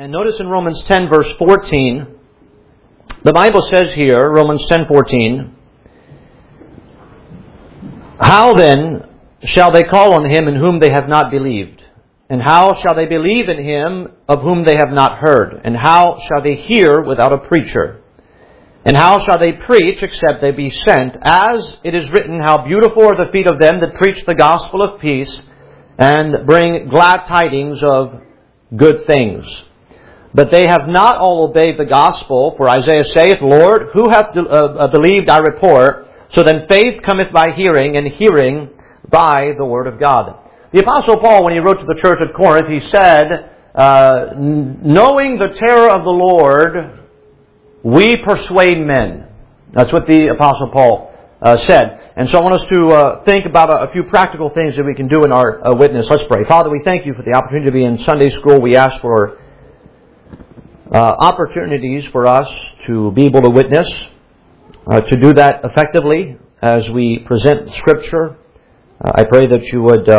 And notice in Romans 10, verse 14, the Bible says here, Romans 10:14, "How then shall they call on him in whom they have not believed? And how shall they believe in him of whom they have not heard? And how shall they hear without a preacher? And how shall they preach except they be sent? As it is written, how beautiful are the feet of them that preach the gospel of peace and bring glad tidings of good things. But they have not all obeyed the gospel. For Isaiah saith, Lord, who hath believed our report? So then faith cometh by hearing, and hearing by the word of God." The Apostle Paul, when he wrote to the church at Corinth, he said, "Knowing the terror of the Lord, we persuade men." That's what the Apostle Paul said. And so I want us to think about a few practical things that we can do in our witness. Let's pray. Father, we thank you for the opportunity to be in Sunday school. We ask for opportunities for us to be able to witness, to do that effectively as we present Scripture. I pray that you would,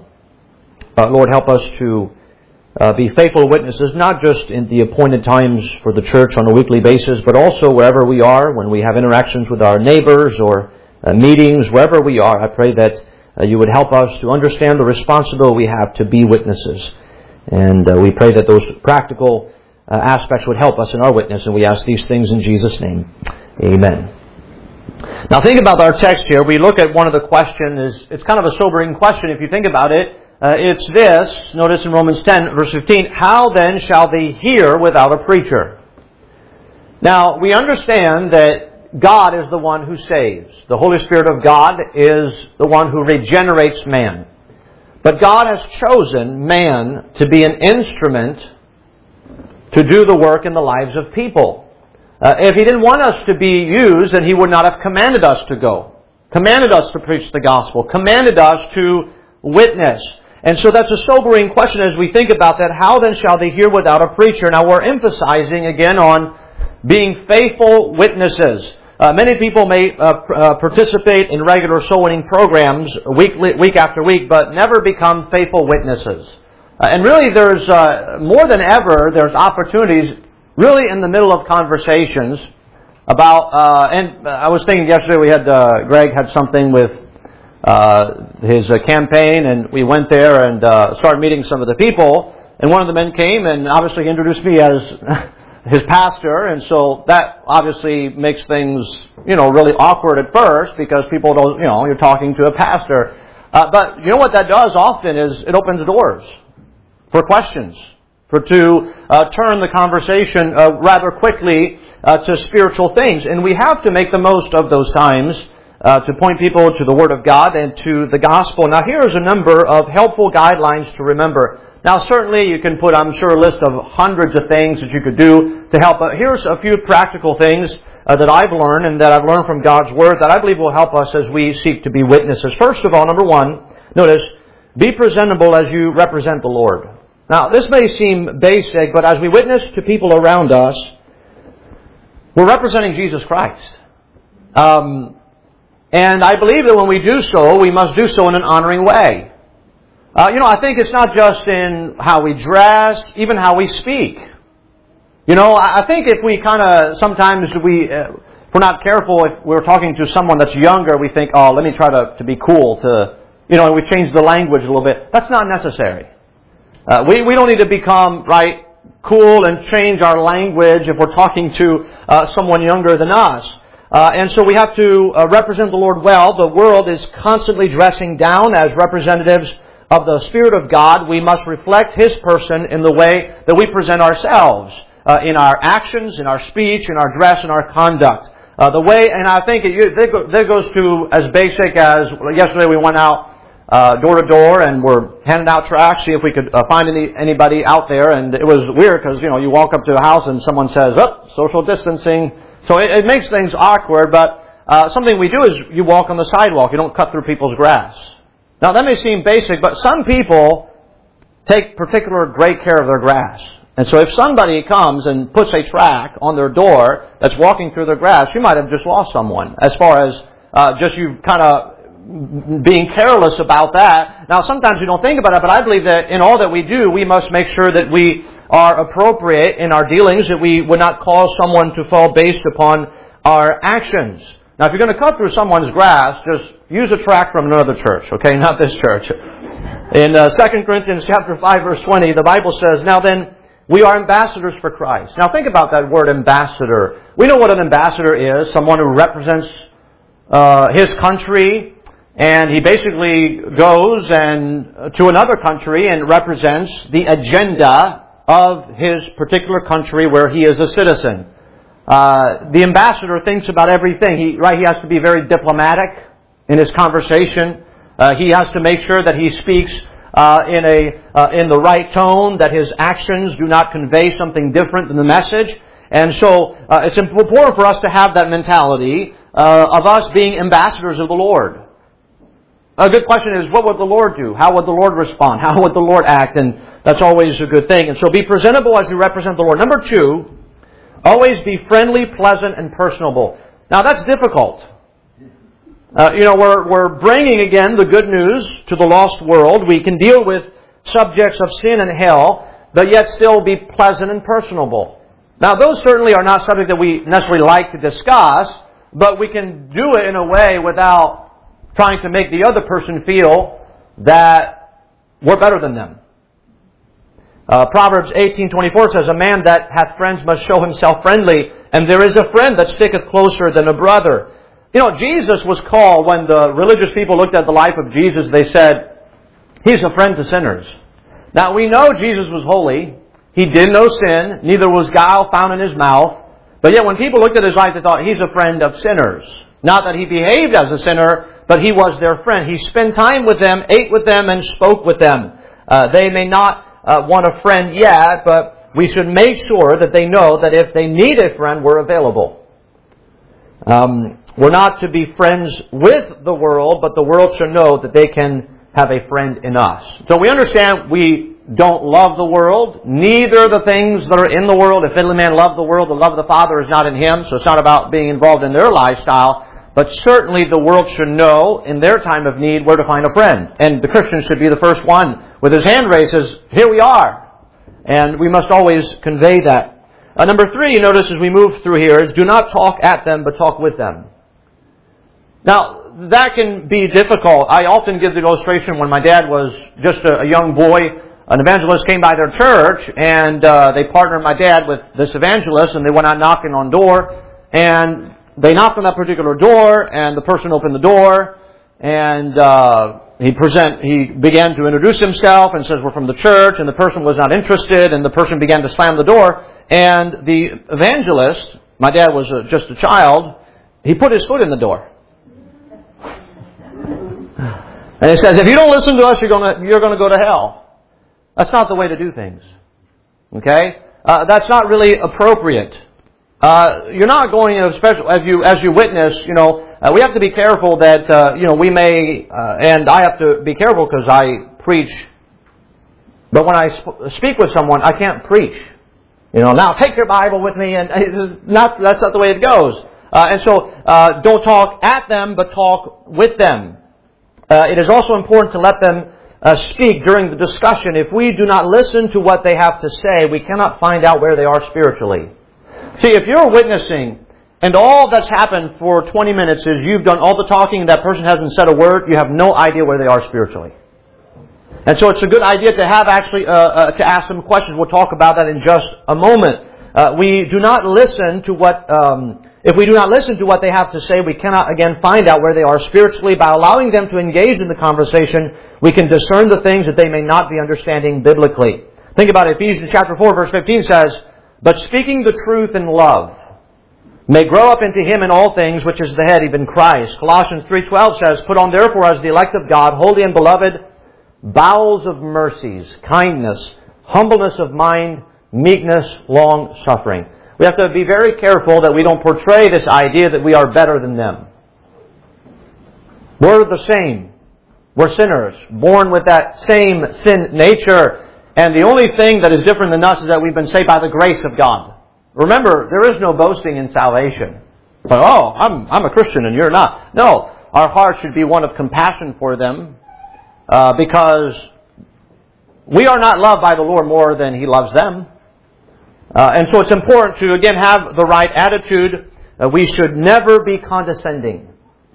Lord, help us to be faithful witnesses, not just in the appointed times for the church on a weekly basis, but also wherever we are, when we have interactions with our neighbors or meetings, wherever we are. I pray that you would help us to understand the responsibility we have to be witnesses. And we pray that those practical aspects would help us in our witness, and we ask these things in Jesus' name. Amen. Now think about our text here. We look at one of the questions. It's kind of a sobering question if you think about it. It's this. Notice in Romans 10, verse 15, "How then shall they hear without a preacher?" Now, we understand that God is the one who saves. The Holy Spirit of God is the one who regenerates man. But God has chosen man to be an instrument to do the work in the lives of people. If He didn't want us to be used, then He would not have commanded us to go, commanded us to preach the gospel, commanded us to witness. And so that's a sobering question as we think about that. How then shall they hear without a preacher? Now we're emphasizing again on being faithful witnesses. Many people may participate in regular soul winning programs week after week, but never become faithful witnesses. And really there's, more than ever, there's opportunities really in the middle of conversations about, and I was thinking yesterday we had, Greg had something with his campaign, and we went there and started meeting some of the people, and one of the men came and obviously introduced me as his pastor, and so that obviously makes things, really awkward at first because people don't, you're talking to a pastor. But you know what that does often is it opens doors for questions, to turn the conversation rather quickly to spiritual things. And we have to make the most of those times to point people to the Word of God and to the Gospel. Now here's a number of helpful guidelines to remember. Now certainly you can put, I'm sure, a list of hundreds of things that you could do to help. But here's a few practical things that I've learned and that I've learned from God's Word that I believe will help us as we seek to be witnesses. First of all, number one, notice, be presentable as you represent the Lord. Now, this may seem basic, but as we witness to people around us, we're representing Jesus Christ. And I believe that when we do so, we must do so in an honoring way. I think it's not just in how we dress, even how we speak. I think if we sometimes if we're not careful, if we're talking to someone that's younger, we think, let me try to be cool and we change the language a little bit. That's not necessary. We don't need to become, cool and change our language if we're talking to someone younger than us. And so we have to represent the Lord well. The world is constantly dressing down as representatives of the Spirit of God. We must reflect His person in the way that we present ourselves, in our actions, in our speech, in our dress, in our conduct. And I think that goes to as basic as yesterday we went out door to door and we're handing out tracts, see if we could find anybody out there. And it was weird because, you walk up to a house and someone says, social distancing. So it makes things awkward, but something we do is you walk on the sidewalk. You don't cut through people's grass. Now that may seem basic, but some people take particular great care of their grass. And so if somebody comes and puts a tract on their door that's walking through their grass, you might have just lost someone as far as just you kind of being careless about that. Now sometimes we don't think about it, but I believe that in all that we do, we must make sure that we are appropriate in our dealings, that we would not cause someone to fall based upon our actions. Now, if you're going to cut through someone's grass, just use a tract from another church, okay? Not this church. In 2 Corinthians chapter 5, verse 20, the Bible says, "Now then, we are ambassadors for Christ." Now, think about that word ambassador. We know what an ambassador is, someone who represents his country, and he basically goes to another country and represents the agenda of his particular country where he is a citizen. The ambassador thinks about everything. He has to be very diplomatic in his conversation. He has to make sure that he speaks in the right tone, that his actions do not convey something different than the message. And so it's important for us to have that mentality of us being ambassadors of the Lord. A good question is, what would the Lord do? How would the Lord respond? How would the Lord act? And that's always a good thing. And so be presentable as you represent the Lord. Number 2, always be friendly, pleasant, and personable. Now that's difficult. We're bringing again the good news to the lost world. We can deal with subjects of sin and hell, but yet still be pleasant and personable. Now those certainly are not subjects that we necessarily like to discuss, but we can do it in a way without trying to make the other person feel that we're better than them. Proverbs 18:24 says, "A man that hath friends must show himself friendly, and there is a friend that sticketh closer than a brother." Jesus was called, when the religious people looked at the life of Jesus, they said, "He's a friend to sinners." Now we know Jesus was holy. He did no sin, neither was guile found in His mouth. But yet when people looked at His life, they thought, He's a friend of sinners. Not that He behaved as a sinner, but He was their friend. He spent time with them, ate with them, and spoke with them. They may not want a friend yet, but we should make sure that they know that if they need a friend, we're available. We're not to be friends with the world, but the world should know that they can have a friend in us. So we understand we don't love the world, neither the things that are in the world. If any man love the world, the love of the Father is not in him. So it's not about being involved in their lifestyle. But certainly the world should know, in their time of need, where to find a friend. And the Christian should be the first one with his hand raised, says, "Here we are." And we must always convey that. Number 3, you notice as we move through here, is do not talk at them, but talk with them. Now, that can be difficult. I often give the illustration when my dad was just a young boy. An evangelist came by their church, and they partnered my dad with this evangelist, and they went out knocking on door, and they knocked on that particular door, and the person opened the door, and he began to introduce himself and says, "We're from the church," and the person was not interested, and the person began to slam the door, and the evangelist, my dad was just a child, he put his foot in the door. And he says, "If you don't listen to us, you're going to go to hell." That's not the way to do things. Okay? That's not really appropriate. You're not going, especially as you witness, we have to be careful that, we may, and I have to be careful because I preach. But when I speak with someone, I can't preach. Now take your Bible with me, and that's not the way it goes. And so, don't talk at them, but talk with them. It is also important to let them speak during the discussion. If we do not listen to what they have to say, we cannot find out where they are spiritually. See, if you're witnessing and all that's happened for 20 minutes is you've done all the talking and that person hasn't said a word, you have no idea where they are spiritually. And so it's a good idea to have to ask them questions. We'll talk about that in just a moment. If we do not listen to what they have to say, we cannot again find out where they are spiritually. By allowing them to engage in the conversation, we can discern the things that they may not be understanding biblically. Think about it. Ephesians chapter 4 verse 15 says, "But speaking the truth in love may grow up into Him in all things, which is the head, even Christ." Colossians 3:12 says, "Put on therefore as the elect of God, holy and beloved, bowels of mercies, kindness, humbleness of mind, meekness, long-suffering." We have to be very careful that we don't portray this idea that we are better than them. We're the same. We're sinners, born with that same sin nature. And the only thing that is different than us is that we've been saved by the grace of God. Remember, there is no boasting in salvation. It's like, "Oh, I'm a Christian and you're not." No, our heart should be one of compassion for them because we are not loved by the Lord more than He loves them. And so it's important to, again, have the right attitude. We should never be condescending.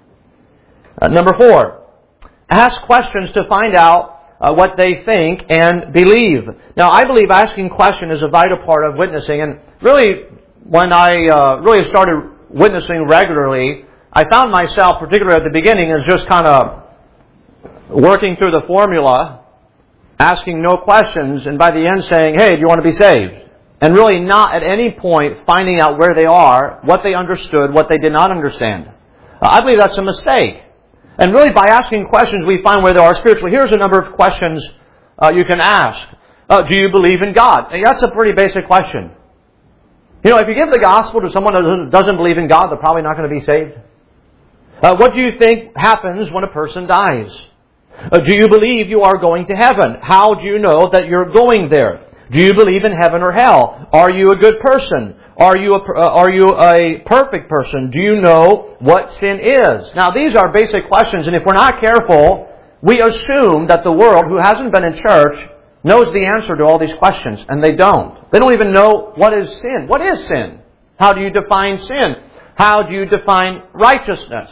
Number 4, ask questions to find out what they think and believe. Now, I believe asking questions is a vital part of witnessing. And really, when I really started witnessing regularly, I found myself, particularly at the beginning, as just kind of working through the formula, asking no questions, and by the end saying, hey, do you want to be saved? And really not at any point finding out where they are, what they understood, what they did not understand. I believe that's a mistake. And really by asking questions, we find where they are spiritually. Here's a number of questions you can ask. Do you believe in God? That's a pretty basic question. You know, if you give the gospel to someone who doesn't believe in God, they're probably not going to be saved. What do you think happens when a person dies? Do you believe you are going to heaven? How do you know that you're going there? Do you believe in heaven or hell? Are you a good person? Are you a perfect person? Do you know what sin is? Now, these are basic questions, and if we're not careful, we assume that the world, who hasn't been in church, knows the answer to all these questions, and they don't. They don't even know what is sin. What is sin? How do you define sin? How do you define righteousness?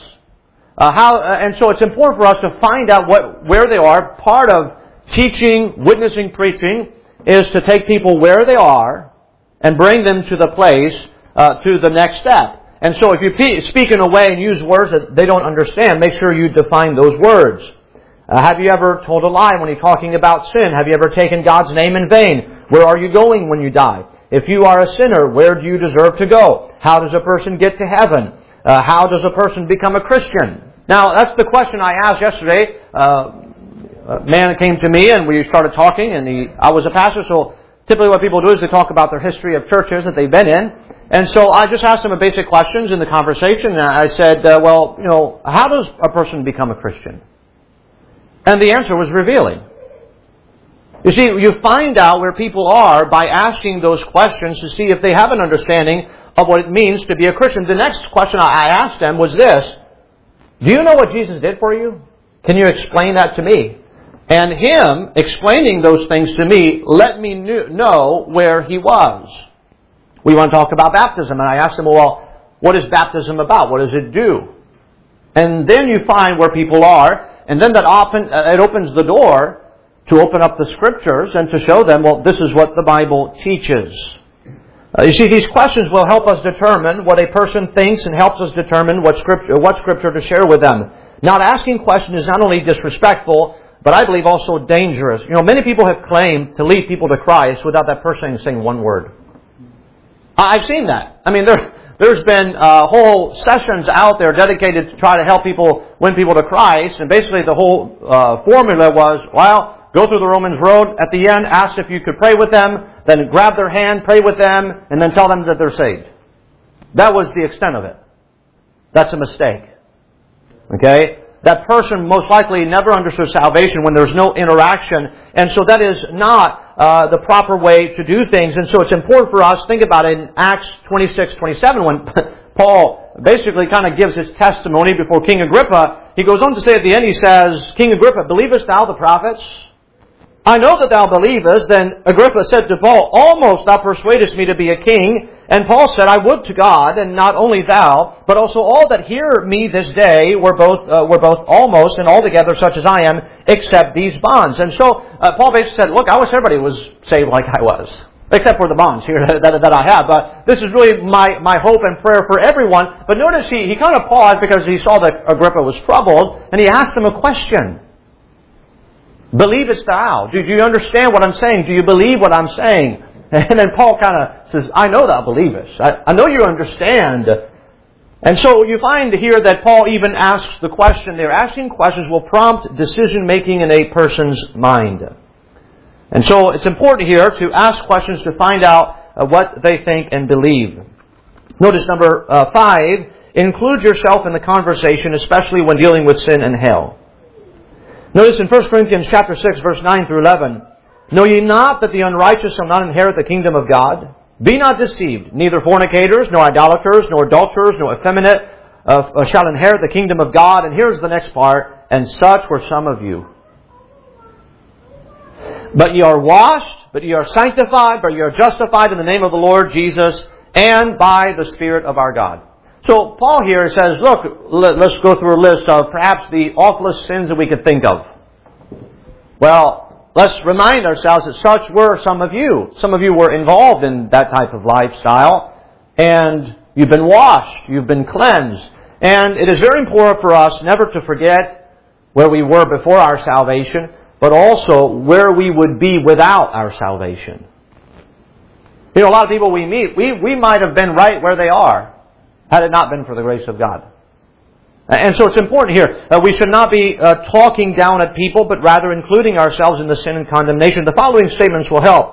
And so it's important for us to find out where they are. Part of teaching, witnessing, preaching is to take people where they are and bring them to the place, to the next step. And so if you speak in a way and use words that they don't understand, make sure you define those words. Have you ever told a lie when you're talking about sin? Have you ever taken God's name in vain? Where are you going when you die? If you are a sinner, where do you deserve to go? How does a person get to heaven? How does a person become a Christian? Now, that's the question I asked yesterday. A man came to me and we started talking, and I was a pastor, so typically what people do is they talk about their history of churches that they've been in. And so I just asked him a basic questions in the conversation, and I said, how does a person become a Christian? And the answer was revealing. You see, you find out where people are by asking those questions to see if they have an understanding of what it means to be a Christian. The next question I asked them was this: do you know what Jesus did for you? Can you explain that to me? And him explaining those things to me let me know where he was. We want to talk about baptism, and I asked him, well, what is baptism about? What does it do? And then you find where people are, and then it opens the door to open up the Scriptures and to show them, well, this is what the Bible teaches. You see, these questions will help us determine what a person thinks and helps us determine what Scripture to share with them. Not asking questions is not only disrespectful, but I believe also dangerous. You know, many people have claimed to lead people to Christ without that person saying one word. I've seen that. I mean, there's been whole sessions out there dedicated to try to help people win people to Christ, and basically the whole formula was, well, go through the Romans road. At the end, ask if you could pray with them, then grab their hand, pray with them, and then tell them that they're saved. That was the extent of it. That's a mistake. Okay? That person most likely never understood salvation when there's no interaction. And so that is not the proper way to do things. And so it's important for us, think about it in Acts 26:27, when Paul basically kind of gives his testimony before King Agrippa. He goes on to say at the end, he says, King Agrippa, believest thou the prophets? I know that thou believest. Then Agrippa said to Paul, almost thou persuadest me to be a king. And Paul said, I would to God, and not only thou, but also all that hear me this day were both almost and altogether such as I am, except these bonds. And so Paul basically said, look, I wish everybody was saved like I was, except for the bonds here that I have. But this is really my hope and prayer for everyone. But notice he kind of paused because he saw that Agrippa was troubled, and he asked him a question. Believest thou? Do you understand what I'm saying? Do you believe what I'm saying? And then Paul kind of says, I know thou believest. I know you understand. And so you find here that Paul even asks the question. They're asking questions will prompt decision-making in a person's mind. And so it's important here to ask questions to find out what they think and believe. Notice number 5, include yourself in the conversation, especially when dealing with sin and hell. Notice in 1 Corinthians chapter 6, verse 9 through 11, know ye not that the unrighteous shall not inherit the kingdom of God? Be not deceived, neither fornicators, nor idolaters, nor adulterers, nor effeminate shall inherit the kingdom of God. And here's the next part, and such were some of you. But ye are washed, but ye are sanctified, but ye are justified in the name of the Lord Jesus and by the Spirit of our God. So Paul here says, look, let's go through a list of perhaps the awfulest sins that we could think of. Well, let's remind ourselves that such were some of you. Some of you were involved in that type of lifestyle, and you've been washed, you've been cleansed. And it is very important for us never to forget where we were before our salvation, but also where we would be without our salvation. You know, a lot of people we meet, we might have been right where they are had it not been for the grace of God. And so it's important here. We should not be talking down at people, but rather including ourselves in the sin and condemnation. The following statements will help.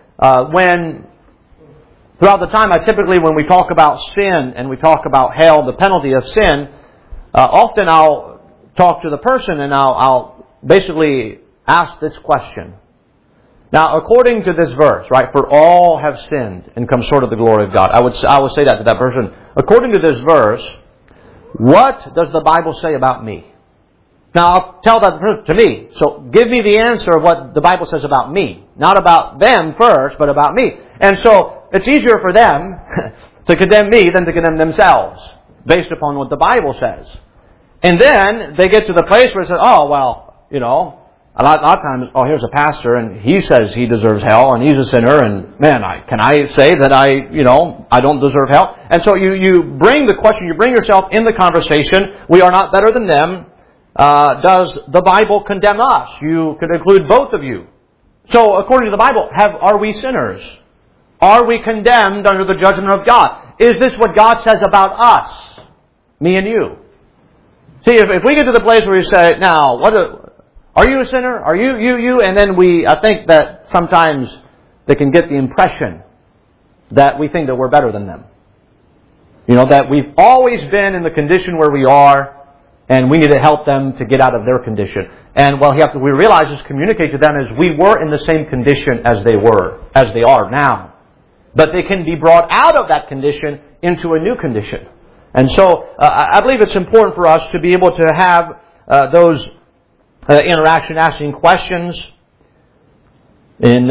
Throughout the time, when we talk about sin and we talk about hell, the penalty of sin, often I'll talk to the person and I'll basically ask this question. Now, according to this verse, right, for all have sinned and come short of the glory of God. I would say that to that person. According to this verse, what does the Bible say about me? Now, I'll tell that to me. So, give me the answer of what the Bible says about me. Not about them first, but about me. And so, it's easier for them to condemn me than to condemn themselves, based upon what the Bible says. And then, they get to the place where it says, oh, well, you know, a lot of times, oh, here's a pastor, and he says he deserves hell, and he's a sinner, and man, can I say that I don't deserve hell? And so you bring the question, you bring yourself in the conversation. We are not better than them. Does the Bible condemn us? You could include both of you. So, according to the Bible, are we sinners? Are we condemned under the judgment of God? Is this what God says about us? Me and you. See, if we get to the place where we say, now, are you a sinner? Are you? And then I think that sometimes they can get the impression that we think that we're better than them. You know, that we've always been in the condition where we are, and we need to help them to get out of their condition. And what we realize is communicate to them is we were in the same condition as they are now. But they can be brought out of that condition into a new condition. And so, I believe it's important for us to be able to have those interaction, asking questions. In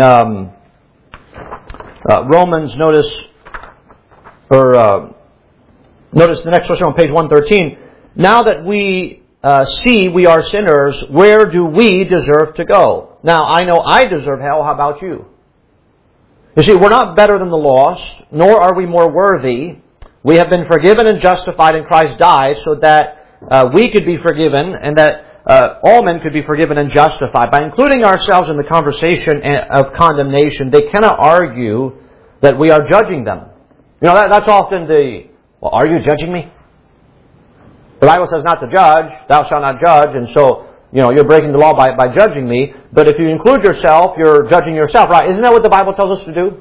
Romans, notice the next question on page 113. Now that we see we are sinners, where do we deserve to go? Now, I know I deserve hell. How about you? You see, we're not better than the lost, nor are we more worthy. We have been forgiven and justified, and Christ died so that we could be forgiven and that all men could be forgiven and justified. By including ourselves in the conversation of condemnation, they cannot argue that we are judging them. You know, that's often well, are you judging me? The Bible says not to judge, thou shalt not judge, and so, you know, you're breaking the law by judging me. But if you include yourself, you're judging yourself, right? Isn't that what the Bible tells us to do?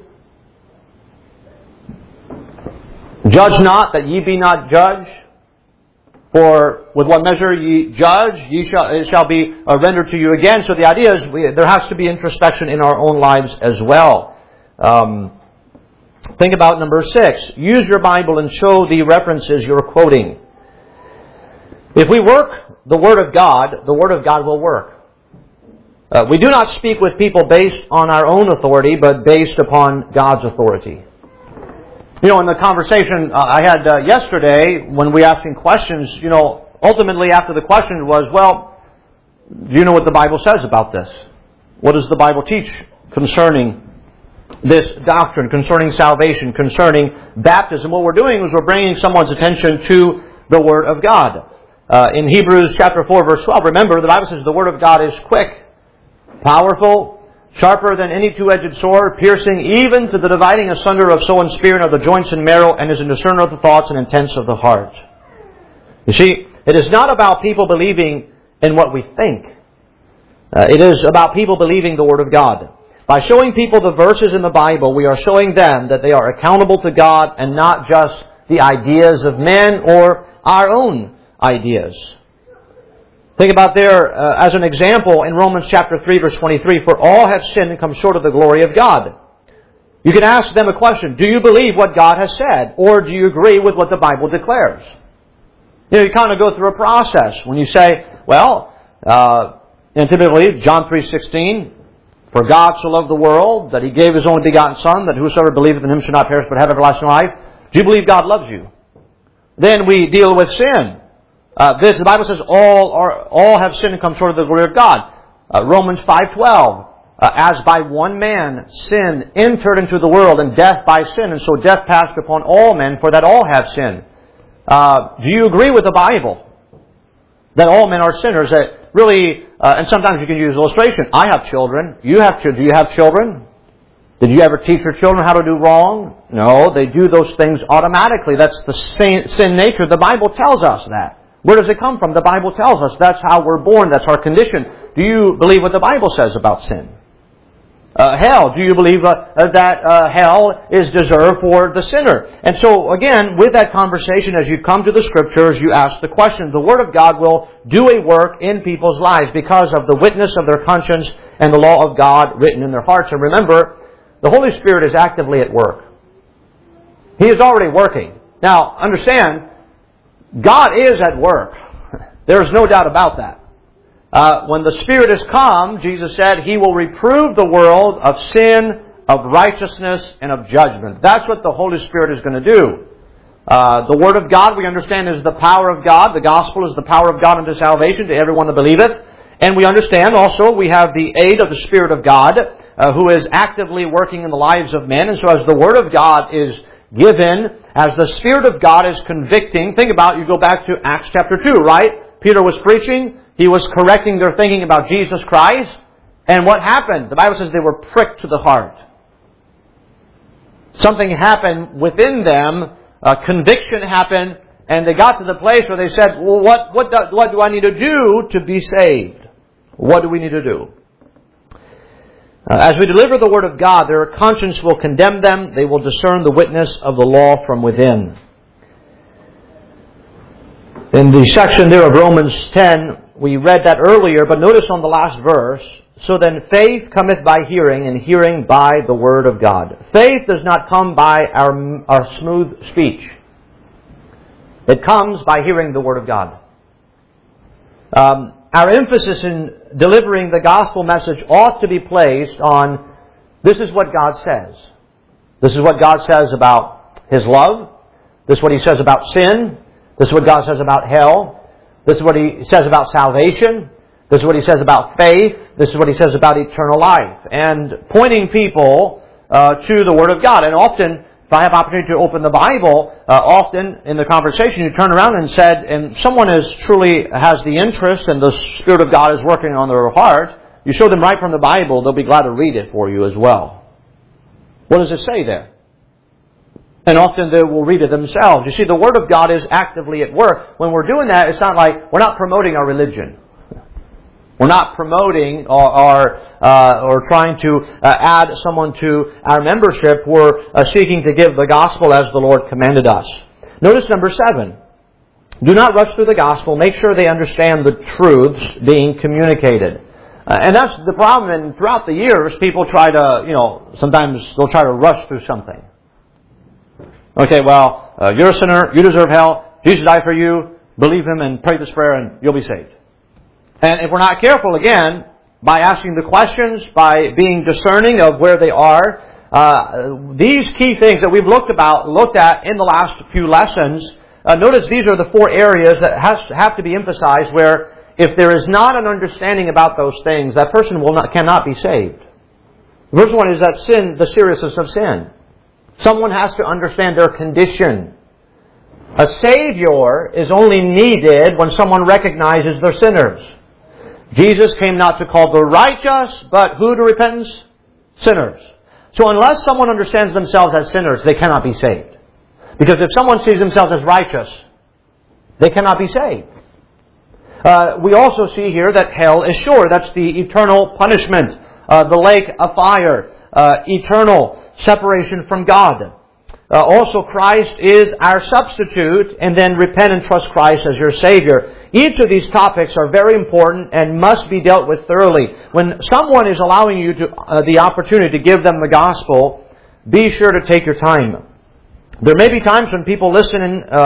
Judge not, that ye be not judged. For with what measure ye judge, it shall be rendered to you again. So the idea is there has to be introspection in our own lives as well. Think about number 6. Use your Bible and show the references you're quoting. If we work the Word of God will work. We do not speak with people based on our own authority, but based upon God's authority. You know, in the conversation I had yesterday, when we asking questions, you know, ultimately after the question was, well, do you know what the Bible says about this? What does the Bible teach concerning this doctrine, concerning salvation, concerning baptism? What we're doing is we're bringing someone's attention to the Word of God. In Hebrews chapter 4, verse 12, remember, the Bible says the Word of God is quick, powerful, sharper than any two-edged sword, piercing even to the dividing asunder of soul and spirit, of the joints and marrow, and is a discerner of the thoughts and intents of the heart. You see, it is not about people believing in what we think. It is about people believing the Word of God. By showing people the verses in the Bible, we are showing them that they are accountable to God and not just the ideas of men or our own ideas. Think about there, as an example, in Romans chapter 3, verse 23, for all have sinned and come short of the glory of God. You can ask them a question, do you believe what God has said? Or do you agree with what the Bible declares? You know, you kind of go through a process when you say, well, and typically, John 3:16, For God so loved the world that He gave His only begotten Son, that whosoever believeth in Him should not perish but have everlasting life. Do you believe God loves you? Then we deal with sin. The Bible says all have sinned and come short of the glory of God. Romans 5:12. As by one man sin entered into the world, and death by sin, and so death passed upon all men, for that all have sinned. Do you agree with the Bible that all men are sinners? That really, and sometimes you can use illustration. I have children. You have children. Do you have children? Did you ever teach your children how to do wrong? No, they do those things automatically. That's the sin nature. The Bible tells us that. Where does it come from? The Bible tells us that's how we're born. That's our condition. Do you believe what the Bible says about sin? Hell. Do you believe that hell is deserved for the sinner? And so, again, with that conversation, as you come to the Scriptures, you ask the question. The Word of God will do a work in people's lives because of the witness of their conscience and the law of God written in their hearts. And remember, the Holy Spirit is actively at work. He is already working. Now, understand, God is at work. There's no doubt about that. When the Spirit has come, Jesus said, He will reprove the world of sin, of righteousness, and of judgment. That's what the Holy Spirit is going to do. The Word of God, we understand, is the power of God. The Gospel is the power of God unto salvation to everyone that believeth. And we understand also we have the aid of the Spirit of God, who is actively working in the lives of men. And so as the Word of God is given, as the Spirit of God is convicting, think about, you go back to Acts chapter 2, right? Peter was preaching. He was correcting their thinking about Jesus Christ. And what happened? The Bible says they were pricked to the heart. Something happened within them. Conviction happened. And they got to the place where they said, well, what do I need to do to be saved? What do we need to do? As we deliver the Word of God, their conscience will condemn them. They will discern the witness of the law from within. In the section there of Romans 10, we read that earlier, but notice on the last verse, so then faith cometh by hearing, and hearing by the Word of God. Faith does not come by our smooth speech. It comes by hearing the Word of God. Our emphasis in delivering the gospel message ought to be placed on, this is what God says. This is what God says about His love. This is what He says about sin. This is what God says about hell. This is what He says about salvation. This is what He says about faith. This is what He says about eternal life. And pointing people to the Word of God. And often, if I have opportunity to open the Bible, often in the conversation you turn around and someone truly has the interest and the Spirit of God is working on their heart, you show them right from the Bible, they'll be glad to read it for you as well. What does it say there? And often they will read it themselves. You see, the Word of God is actively at work. When we're doing that, it's not like we're not promoting our religion. We're not promoting or trying to add someone to our membership. We're seeking to give the gospel as the Lord commanded us. Notice number 7. Do not rush through the gospel. Make sure they understand the truths being communicated. And that's the problem. And throughout the years, people try to, sometimes they'll try to rush through something. Okay, well, you're a sinner. You deserve hell. Jesus died for you. Believe Him and pray this prayer and you'll be saved. And if we're not careful, again, by asking the questions, by being discerning of where they are, these key things that we've looked at in the last few lessons, notice these are the 4 areas that have to be emphasized where if there is not an understanding about those things, that person cannot be saved. The first one is that sin, the seriousness of sin. Someone has to understand their condition. A Savior is only needed when someone recognizes they're sinners. Jesus came not to call the righteous, but who to repentance? Sinners. So unless someone understands themselves as sinners, they cannot be saved. Because if someone sees themselves as righteous, they cannot be saved. We also see here that hell is sure. That's the eternal punishment, the lake of fire, eternal separation from God. Also, Christ is our substitute, and then repent and trust Christ as your Savior. Each of these topics are very important and must be dealt with thoroughly. When someone is allowing you the opportunity to give them the gospel, be sure to take your time. There may be times when people listen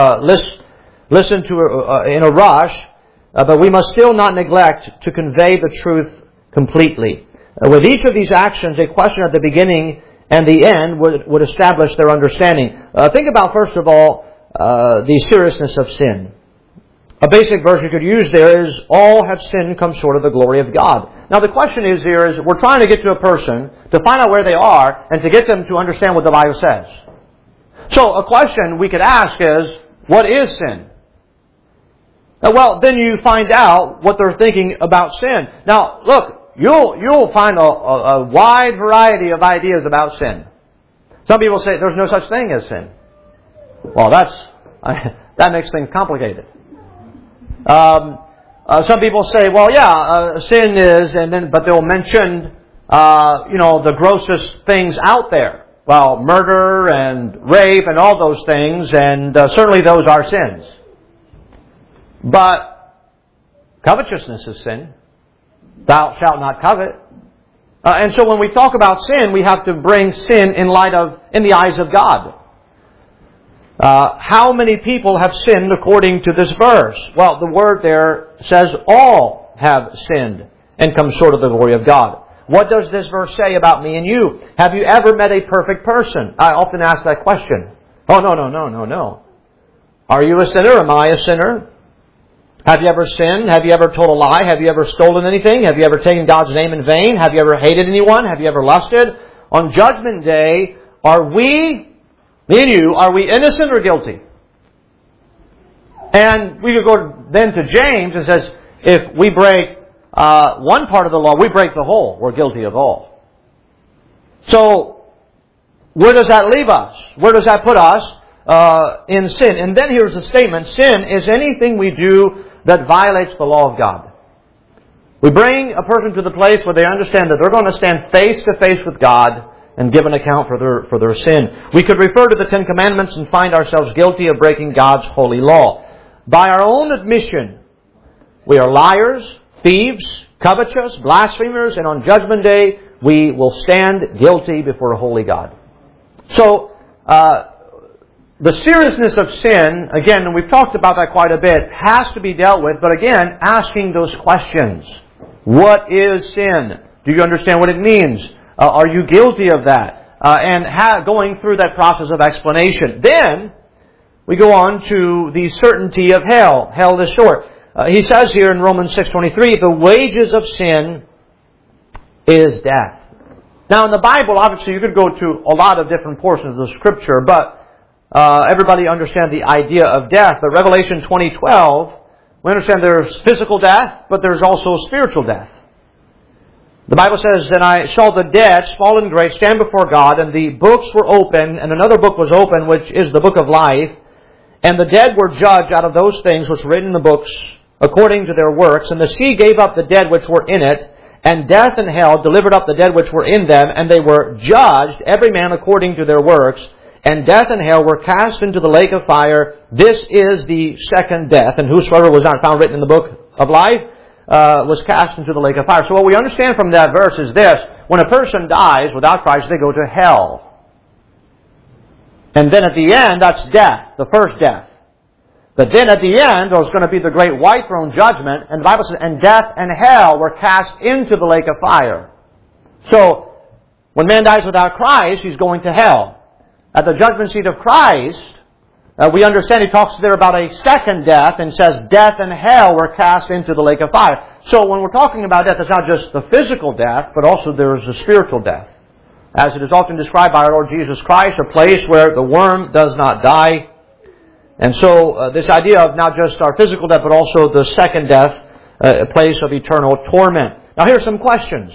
to in a rush, but we must still not neglect to convey the truth completely. With each of these actions, a question at the beginning and the end would establish their understanding. Think about, first of all, the seriousness of sin. A basic verse you could use there is, all have sinned and come short of the glory of God. Now the question is here is, we're trying to get to a person to find out where they are and to get them to understand what the Bible says. So a question we could ask is, what is sin? Well, then you find out what they're thinking about sin. Now, look, you'll find a wide variety of ideas about sin. Some people say there's no such thing as sin. Well, that makes things complicated. Some people say, well, yeah, sin is, but they'll mention, the grossest things out there. Well, murder and rape and all those things, and certainly those are sins. But covetousness is sin. Thou shalt not covet. And so when we talk about sin, we have to bring sin in the eyes of God. How many people have sinned according to this verse? Well, the word there says all have sinned and come short of the glory of God. What does this verse say about me and you? Have you ever met a perfect person? I often ask that question. Oh, no. Are you a sinner? Am I a sinner? Have you ever sinned? Have you ever told a lie? Have you ever stolen anything? Have you ever taken God's name in vain? Have you ever hated anyone? Have you ever lusted? On Judgment Day, me and you, are we innocent or guilty? And we could go then to James and says, if we break one part of the law, we break the whole. We're guilty of all. So, where does that leave us? Where does that put us in sin? And then here's the statement, sin is anything we do that violates the law of God. We bring a person to the place where they understand that they're going to stand face to face with God and give an account for their sin. We could refer to the Ten Commandments and find ourselves guilty of breaking God's holy law. By our own admission, we are liars, thieves, covetous, blasphemers, and on Judgment Day, we will stand guilty before a holy God. So, the seriousness of sin, again, and we've talked about that quite a bit, has to be dealt with, but again, asking those questions. What is sin? Do you understand what it means? Are you guilty of that? And going through that process of explanation. Then, we go on to the certainty of hell. Hell is short. He says here in Romans 6:23, the wages of sin is death. Now in the Bible, obviously you could go to a lot of different portions of the Scripture, but everybody understands the idea of death. But Revelation 20:12, we understand there's physical death, but there's also spiritual death. The Bible says, and I saw the dead, small and great, stand before God, and the books were open, and another book was open, which is the book of life. And the dead were judged out of those things which were written in the books, according to their works. And the sea gave up the dead which were in it, and death and hell delivered up the dead which were in them, and they were judged, every man according to their works. And death and hell were cast into the lake of fire. This is the second death. And whosoever was not found written in the book of life was cast into the lake of fire. So what we understand from that verse is this. When a person dies without Christ, they go to hell. And then at the end, that's death, the first death. But then at the end, there's going to be the great white throne judgment. And the Bible says, and death and hell were cast into the lake of fire. So, when man dies without Christ, he's going to hell. At the judgment seat of Christ, we understand he talks there about a second death and says death and hell were cast into the lake of fire. So when we're talking about death, it's not just the physical death, but also there is a spiritual death. As it is often described by our Lord Jesus Christ, a place where the worm does not die. And so this idea of not just our physical death, but also the second death, a place of eternal torment. Now here are some questions.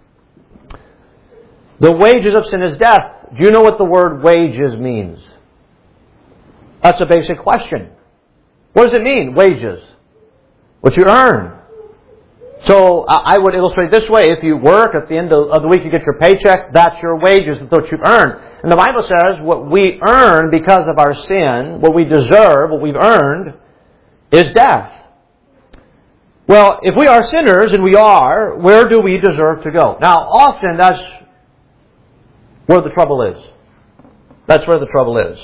The wages of sin is death. Do you know what the word wages means? That's a basic question. What does it mean, wages? What you earn. So I would illustrate this way. If you work, at the end of the week you get your paycheck, that's your wages, that's what you've earned. And the Bible says what we earn because of our sin, what we deserve, what we've earned, is death. Well, if we are sinners, and we are, where do we deserve to go? Now, often that's where the trouble is. That's where the trouble is.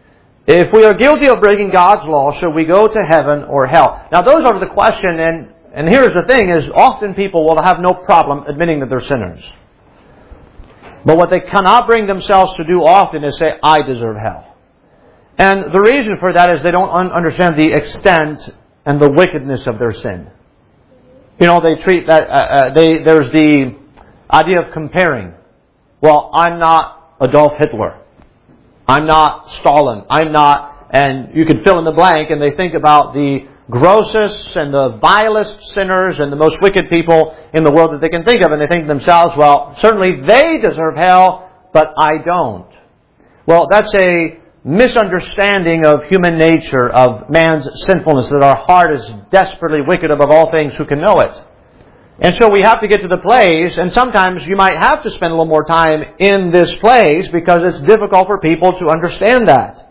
If we are guilty of breaking God's law, should we go to heaven or hell? Now, those are the question, and And here's the thing, is often people will have no problem admitting that they're sinners. But what they cannot bring themselves to do often is say, I deserve hell. And the reason for that is they don't understand the extent and the wickedness of their sin. You know, they treat that, there's the idea of comparing. Well, I'm not Adolf Hitler. I'm not Stalin. I'm not, and you can fill in the blank, and they think about the grossest and the vilest sinners and the most wicked people in the world that they can think of, and they think to themselves, well, certainly they deserve hell, but I don't. Well, that's a misunderstanding of human nature, of man's sinfulness, that our heart is desperately wicked above all things, who can know it. And so we have to get to the place, and sometimes you might have to spend a little more time in this place because it's difficult for people to understand that.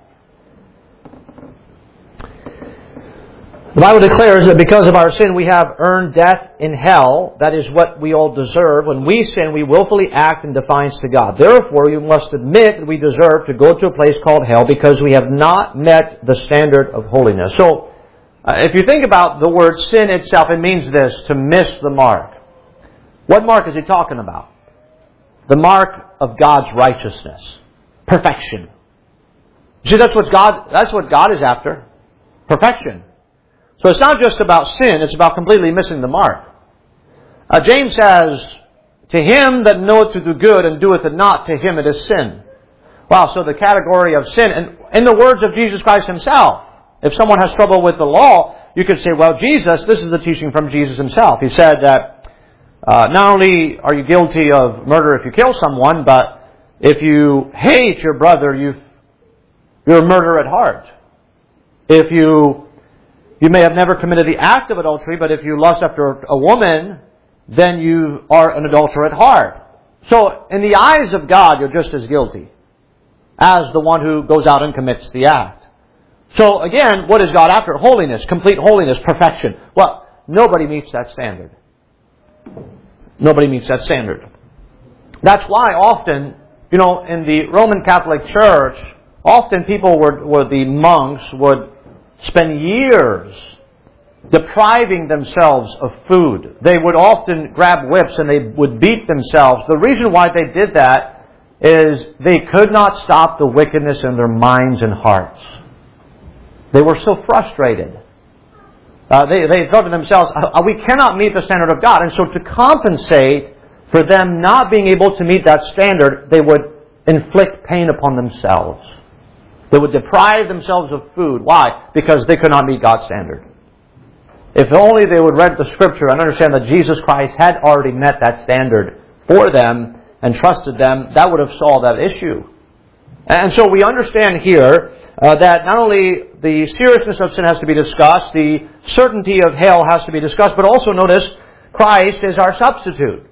The Bible declares that because of our sin we have earned death in hell. That is what we all deserve. When we sin, we willfully act in defiance to God. Therefore, you must admit that we deserve to go to a place called hell because we have not met the standard of holiness. So, if you think about the word sin itself, it means this, to miss the mark. What mark is he talking about? The mark of God's righteousness. Perfection. See, that's what God is after. Perfection. So it's not just about sin, it's about completely missing the mark. James says, to him that knoweth to do good and doeth it not, to him it is sin. Wow, so the category of sin, and in the words of Jesus Christ himself, if someone has trouble with the law, you could say, well, Jesus, this is the teaching from Jesus himself. He said that not only are you guilty of murder if you kill someone, but if you hate your brother, you're a murderer at heart. If you may have never committed the act of adultery, but if you lust after a woman, then you are an adulterer at heart. So, in the eyes of God, you're just as guilty as the one who goes out and commits the act. So, again, what is God after? Holiness, complete holiness, perfection. Well, nobody meets that standard. Nobody meets that standard. That's why often, in the Roman Catholic Church, often people the monks would spend years depriving themselves of food. They would often grab whips and they would beat themselves. The reason why they did that is they could not stop the wickedness in their minds and hearts. They were so frustrated. They thought to themselves, we cannot meet the standard of God. And so to compensate for them not being able to meet that standard, they would inflict pain upon themselves. They would deprive themselves of food. Why? Because they could not meet God's standard. If only they would read the Scripture and understand that Jesus Christ had already met that standard for them and trusted them, that would have solved that issue. And so we understand here that not only the seriousness of sin has to be discussed, the certainty of hell has to be discussed, but also notice Christ is our substitute.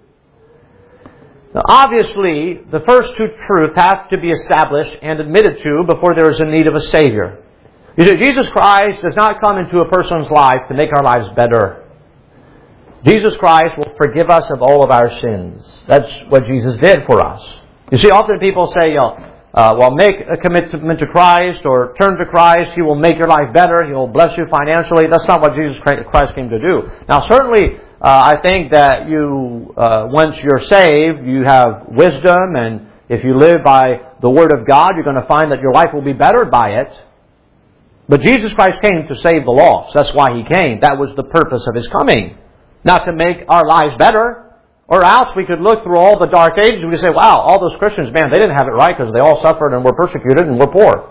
Now, obviously, the first two truths have to be established and admitted to before there is a need of a Savior. You see, Jesus Christ does not come into a person's life to make our lives better. Jesus Christ will forgive us of all of our sins. That's what Jesus did for us. You see, often people say, make a commitment to Christ or turn to Christ. He will make your life better. He will bless you financially. That's not what Jesus Christ came to do. Now, certainly, I think that once you're saved, you have wisdom, and if you live by the Word of God, you're going to find that your life will be bettered by it. But Jesus Christ came to save the lost. That's why He came. That was the purpose of His coming. Not to make our lives better. Or else we could look through all the dark ages and we could say, wow, all those Christians, man, they didn't have it right because they all suffered and were persecuted and were poor.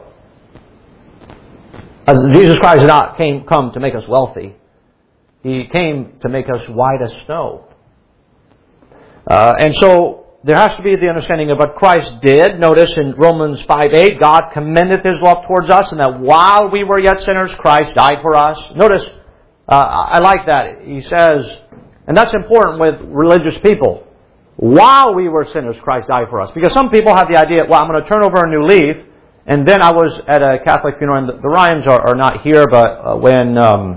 As Jesus Christ did not come to make us wealthy. He came to make us white as snow. And so there has to be the understanding of what Christ did. Notice in Romans 5:8, God commendeth His love towards us, and that while we were yet sinners, Christ died for us. Notice, I like that. He says, and that's important with religious people. While we were sinners, Christ died for us. Because some people have the idea, well, I'm going to turn over a new leaf. And then I was at a Catholic funeral, and the Ryans are not here, but when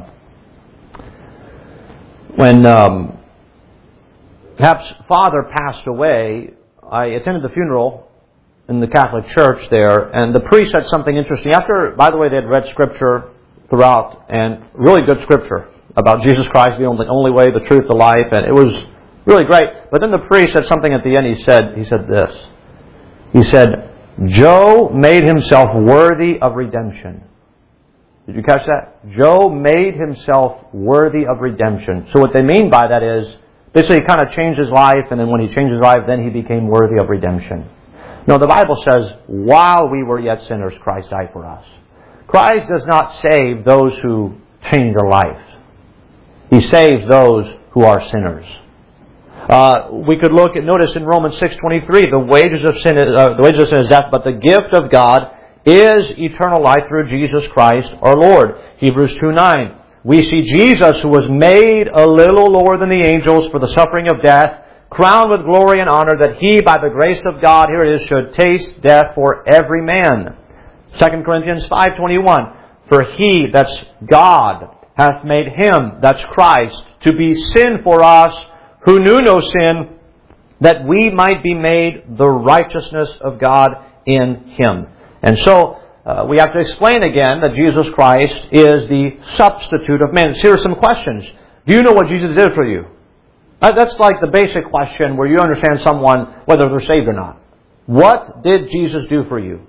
Hap's father passed away, I attended the funeral in the Catholic Church there, and the priest said something interesting. After, by the way, they had read Scripture throughout, and really good Scripture. about Jesus Christ being the only way, the truth, the life, and it was really great. But then the priest said something at the end. He said this. He said, Joe made himself worthy of redemption. Did you catch that? Joe made himself worthy of redemption. So what they mean by that is, basically he kind of changed his life, and then when he changed his life, then he became worthy of redemption. No, the Bible says, while we were yet sinners, Christ died for us. Christ does not save those who change their life. He saves those who are sinners. We could look at, notice in Romans 6:23, the wages of sin is death, but the gift of God is eternal life through Jesus Christ our Lord. Hebrews 2:9. We see Jesus, who was made a little lower than the angels for the suffering of death, crowned with glory and honor, that He, by the grace of God, here it is, should taste death for every man. 2 Corinthians 5:21. For He, that's God, hath made Him, that's Christ, to be sin for us, who knew no sin, that we might be made the righteousness of God in Him. And so, we have to explain again that Jesus Christ is the substitute of man. So here are some questions. Do you know what Jesus did for you? That's like the basic question where you understand someone, whether they're saved or not. What did Jesus do for you?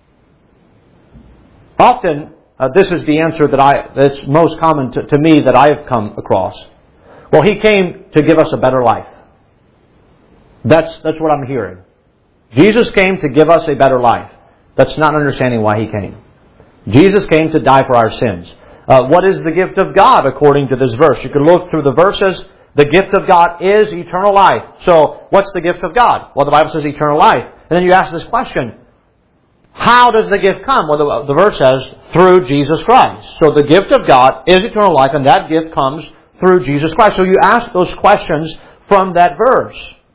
Often, this is the answer that's most common to me that I've come across. Well, He came to give us a better life. That's what I'm hearing. Jesus came to give us a better life. That's not understanding why He came. Jesus came to die for our sins. What is the gift of God according to this verse? You can look through the verses. The gift of God is eternal life. So, what's the gift of God? Well, the Bible says eternal life. And then you ask this question, how does the gift come? Well, the verse says, through Jesus Christ. So the gift of God is eternal life, and that gift comes through Jesus Christ. So you ask those questions from that verse.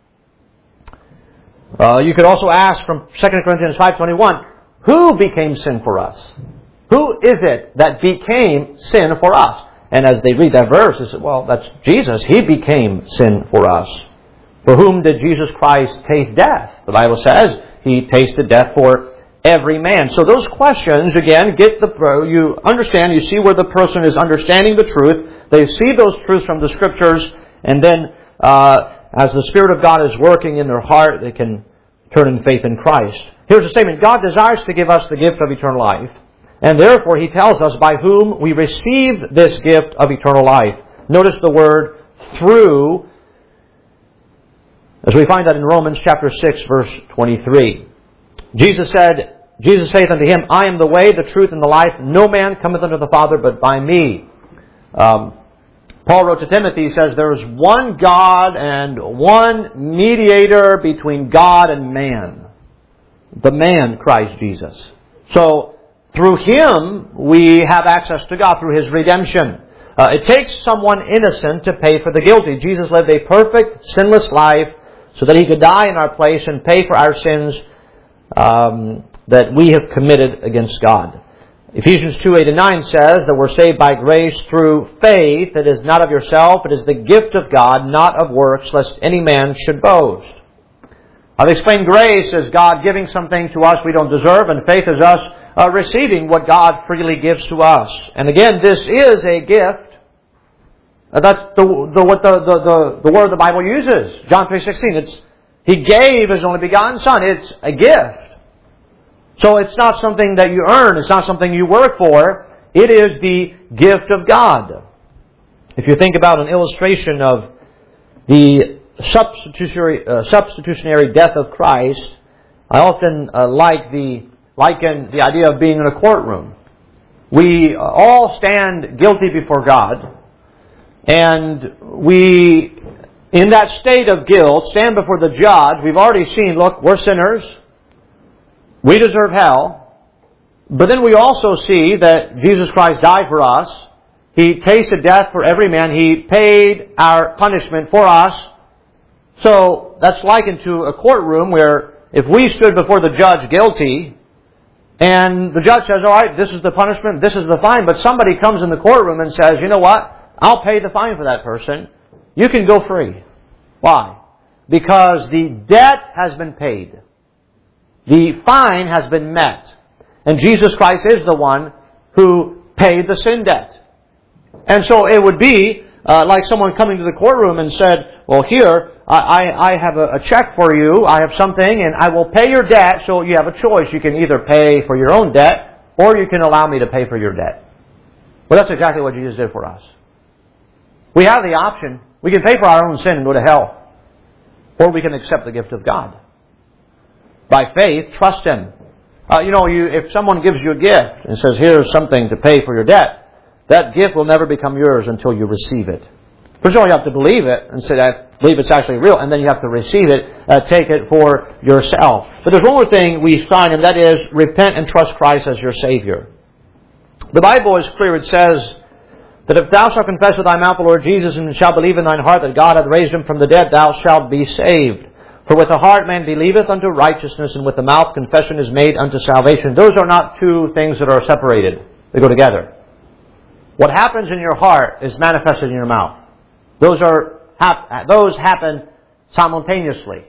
You could also ask from 2 Corinthians 5:21, who became sin for us? Who is it that became sin for us? And as they read that verse, they say, well, that's Jesus. He became sin for us. For whom did Jesus Christ taste death? The Bible says He tasted death for every man. So those questions, again, you understand, you see where the person is understanding the truth. They see those truths from the Scriptures, and then as the Spirit of God is working in their heart, they can turn in faith in Christ. Here's the statement. God desires to give us the gift of eternal life, and therefore He tells us by whom we receive this gift of eternal life. Notice the word through, as we find that in Romans chapter 6, verse 23. Jesus saith unto him, I am the way, the truth, and the life. No man cometh unto the Father but by me. Paul wrote to Timothy, he says, there is one God and one mediator between God and man. The man, Christ Jesus. So, through Him, we have access to God through His redemption. It takes someone innocent to pay for the guilty. Jesus lived a perfect, sinless life so that He could die in our place and pay for our sins that we have committed against God. Ephesians 2:8-9 says that we're saved by grace through faith. It is not of yourself, it is the gift of God, not of works, lest any man should boast. I've explained grace as God giving something to us we don't deserve, and faith is us receiving what God freely gives to us. And again, this is a gift. That's what the word the Bible uses. John 3:16. He gave His only begotten Son. It's a gift. So it's not something that you earn. It's not something you work for. It is the gift of God. If you think about an illustration of the substitutionary death of Christ, I often liken the idea of being in a courtroom. We all stand guilty before God, and we, in that state of guilt, stand before the judge. We've already seen, look, we're sinners. We deserve hell. But then we also see that Jesus Christ died for us. He tasted death for every man. He paid our punishment for us. So that's likened to a courtroom where if we stood before the judge guilty, and the judge says, all right, this is the punishment, this is the fine, but somebody comes in the courtroom and says, you know what? I'll pay the fine for that person. You can go free. Why? Because the debt has been paid. The fine has been met. And Jesus Christ is the one who paid the sin debt. And so it would be like someone coming to the courtroom and said, well, here, I have a check for you. I have something, and I will pay your debt. So you have a choice. You can either pay for your own debt, or you can allow me to pay for your debt. Well, that's exactly what Jesus did for us. We have the option. We can pay for our own sin and go to hell. Or we can accept the gift of God. By faith, trust Him. If someone gives you a gift and says, here's something to pay for your debt, that gift will never become yours until you receive it. First of all, you have to believe it and say, I believe it's actually real, and then you have to receive it, take it for yourself. But there's one more thing we find, and that is repent and trust Christ as your Savior. The Bible is clear. It says that if thou shalt confess with thy mouth the Lord Jesus, and shalt believe in thine heart that God hath raised Him from the dead, thou shalt be saved. For with the heart man believeth unto righteousness, and with the mouth confession is made unto salvation. Those are not two things that are separated. They go together. What happens in your heart is manifested in your mouth. Those happen simultaneously.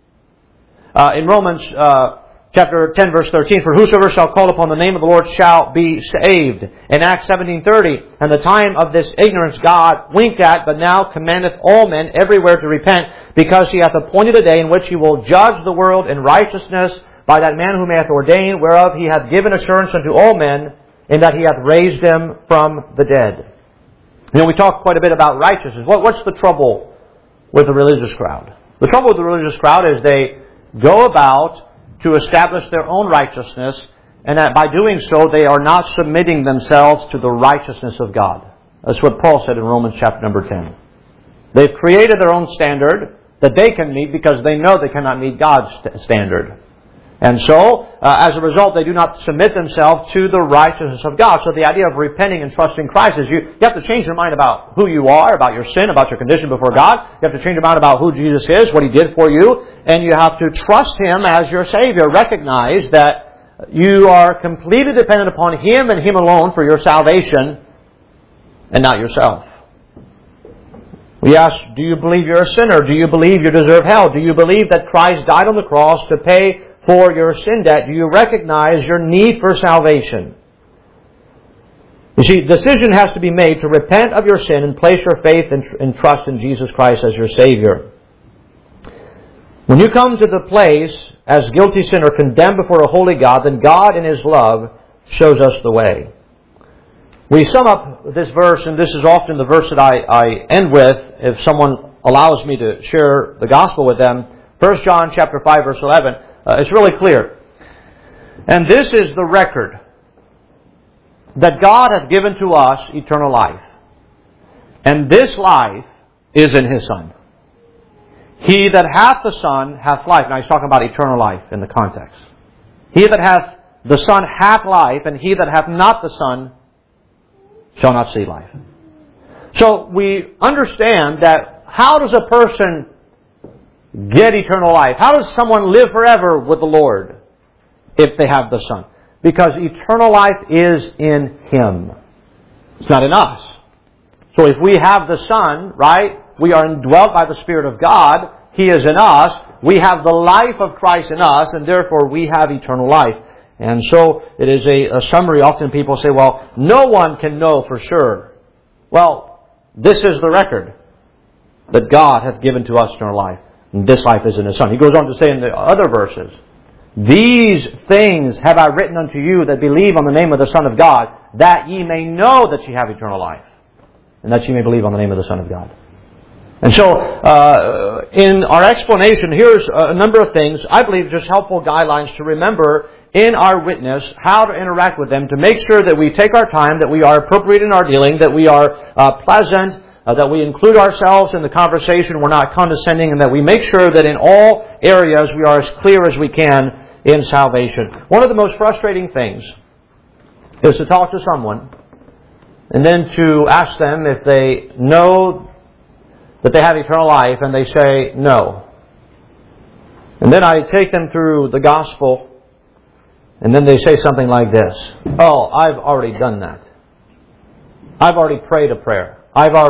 In Romans chapter 10, verse 13, for whosoever shall call upon the name of the Lord shall be saved. In Acts 17:30, and the time of this ignorance God winked at, but now commandeth all men everywhere to repent, because He hath appointed a day in which He will judge the world in righteousness by that man whom He hath ordained, whereof He hath given assurance unto all men, in that He hath raised Him from the dead. We talk quite a bit about righteousness. What's the trouble with the religious crowd? The trouble with the religious crowd is they go about to establish their own righteousness, and that by doing so they are not submitting themselves to the righteousness of God. That's what Paul said in Romans chapter number 10. They've created their own standard that they can meet because they know they cannot meet God's standard. And so, as a result, they do not submit themselves to the righteousness of God. So the idea of repenting and trusting Christ is you have to change your mind about who you are, about your sin, about your condition before God. You have to change your mind about who Jesus is, what He did for you. And you have to trust Him as your Savior. Recognize that you are completely dependent upon Him and Him alone for your salvation and not yourself. We ask, do you believe you're a sinner? Do you believe you deserve hell? Do you believe that Christ died on the cross to pay for your sin debt? Do you recognize your need for salvation? You see, the decision has to be made to repent of your sin and place your faith and trust in Jesus Christ as your Savior. When you come to the place as guilty sinner condemned before a holy God, then God in His love shows us the way. We sum up this verse, and this is often the verse that I end with if someone allows me to share the gospel with them. 1 John chapter 5, verse 11. It's really clear. And this is the record, that God hath given to us eternal life. And this life is in His Son. He that hath the Son hath life. Now he's talking about eternal life in the context. He that hath the Son hath life, and he that hath not the Son shall not see life. So we understand that how does a person get eternal life? How does someone live forever with the Lord if they have the Son? Because eternal life is in Him. It's not in us. So if we have the Son, right, we are indwelt by the Spirit of God. He is in us. We have the life of Christ in us, and therefore we have eternal life. And so it is a summary. Often people say, well, no one can know for sure. Well, this is the record, that God hath given to us eternal life. And this life is in His Son. He goes on to say in the other verses, these things have I written unto you that believe on the name of the Son of God, that ye may know that ye have eternal life, and that ye may believe on the name of the Son of God. And so, in our explanation, here's a number of things, I believe, just helpful guidelines to remember in our witness, how to interact with them, to make sure that we take our time, that we are appropriate in our dealing, that we are pleasant, that we include ourselves in the conversation, we're not condescending, and that we make sure that in all areas we are as clear as we can in salvation. One of the most frustrating things is to talk to someone and then to ask them if they know that they have eternal life, and they say no. And then I take them through the gospel, and then they say something like this: oh, I've already done that. I've already prayed a prayer.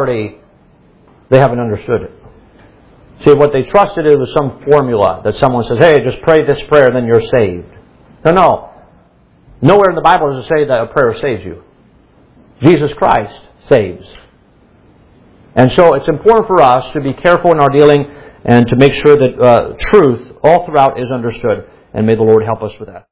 They haven't understood it. See, what they trusted it was some formula that someone says, hey, just pray this prayer and then you're saved. No. Nowhere in the Bible does it say that a prayer saves you. Jesus Christ saves. And so it's important for us to be careful in our dealing and to make sure that truth all throughout is understood. And may the Lord help us with that.